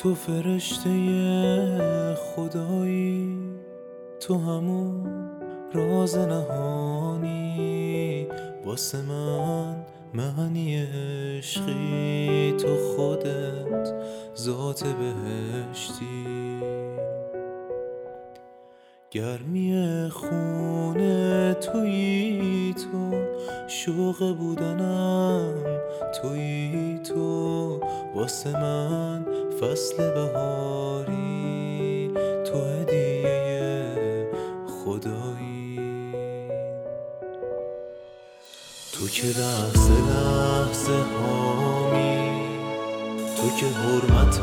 تو فرشته خدایی، تو همون راز نهانی، واسه من معنی عشقی، تو خودت ذات بهشتی. گرمی خونه تویی تو، شوق بودنم تویی تو، واسه من فصل بهاری، تو هدیه خدایی. تو که لحظه لحظه هامی، تو که حرمت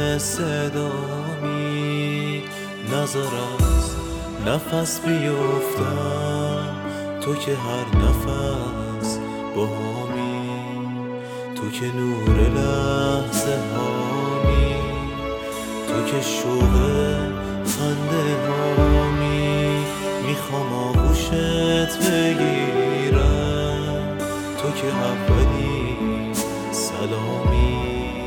صدامی، نظر از نفس بیفتم، تو که هر نفس باهامی، تو که نور لحظه هامی، تو که شوق خنده هامی، میخوام آغوشت بگیرم، تو که اولی سلامی.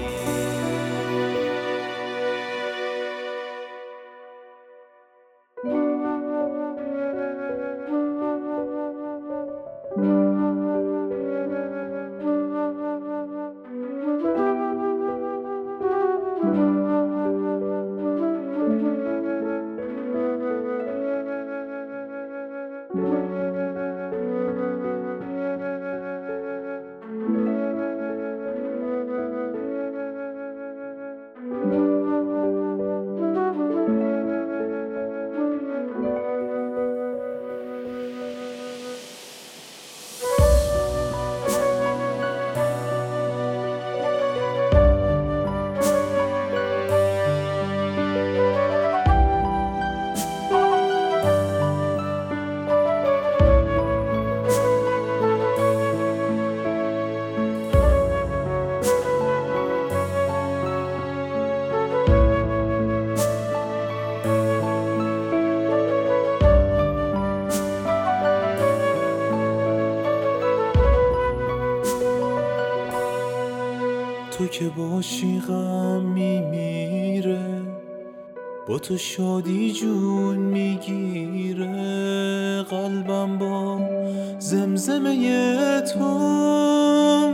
تو که باشی غم میمیره، با تو شادی جون میگیره، قلبم با زمزمه تو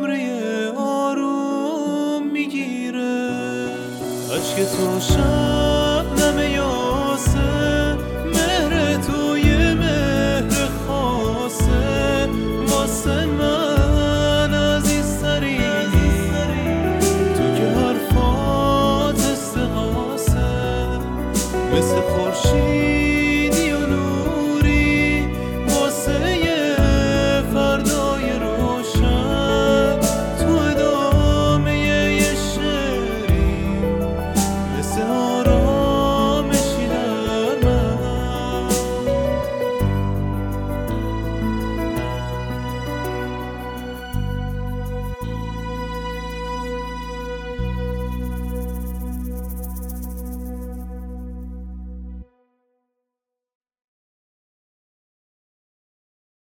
عمری آروم میگیره. عشق تو